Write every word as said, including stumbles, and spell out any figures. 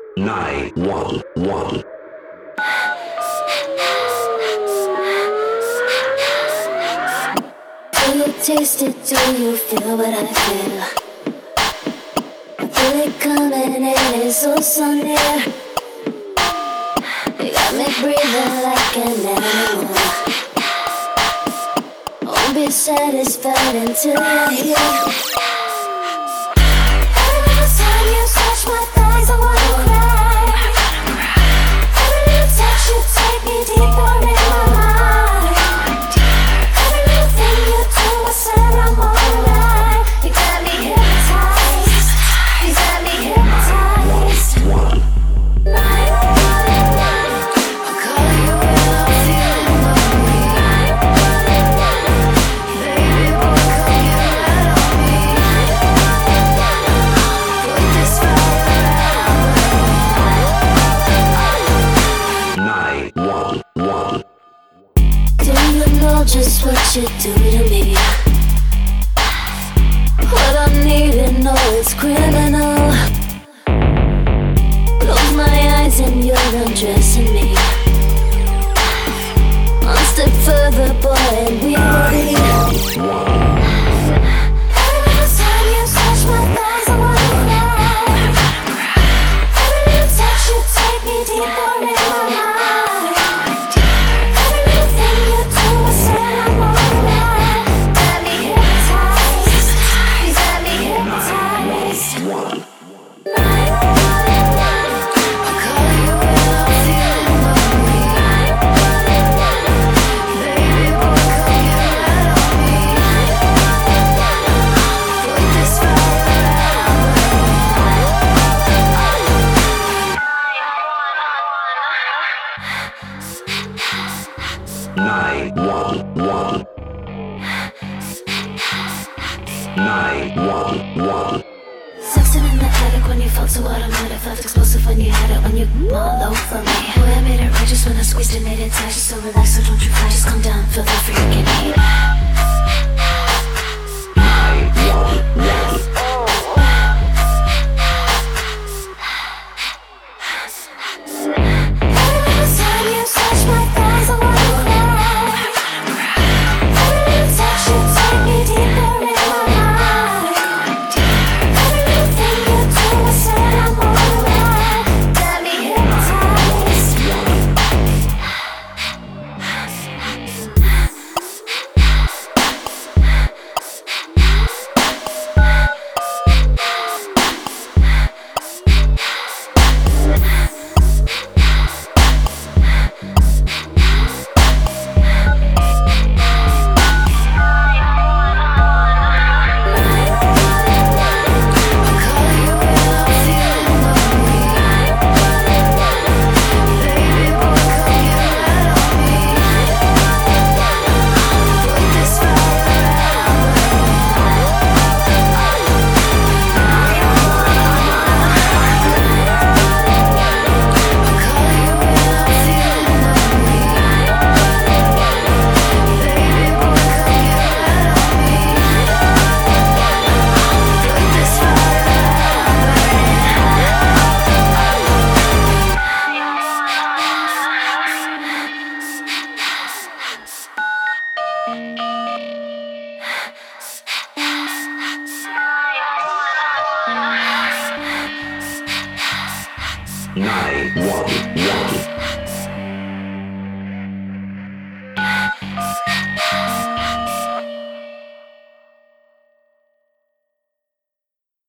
nine one one. Do you taste it? Do you feel what I feel? I feel it coming and it's so, so near. You got me breathing like an animal. Won't be satisfied until you're here. Every time you touch my thighs, I wanna cry. Every little touch you take me deeper in my mind. Every little thing you do, I said I'm alright. You got me hypnotized. You got me hypnotized. Nine one one. I'll call you when I'm feeling lonely. Nine one one. Baby boy, come get right on me. Nine one one. Put this fire out. nine one one. Do you know just what you do to me? What I need to know is criminal. Close my eyes and you're undressing me. One step further, boy, and we will be. Every time you touch my thighs, I wanna cry. Every little touch you take me deeper in my mind. Every little thing you do, I said I'm alright. Got me hypnotized. You got me hypnotized. Nine one one. I'll call you when I'm feeling lonely. Nine one one. Baby boy, come get right on me. Nine one one. Put this fire nine one one. nine one one. Sexing in the attic when you felt so automatic. Felt explosive when you had it, when you all over me. Boy, I made it right just when I squeezed it, made it tight. Just so relax, so don't you cry. Just calm down, feel that freaking heat. nine one one. Every time you touch my thighs, I wanna cry. Every little touch you take me deeper in my mind. Every little thing you do, I said I'm alright. Got me hypnotized. nine one one.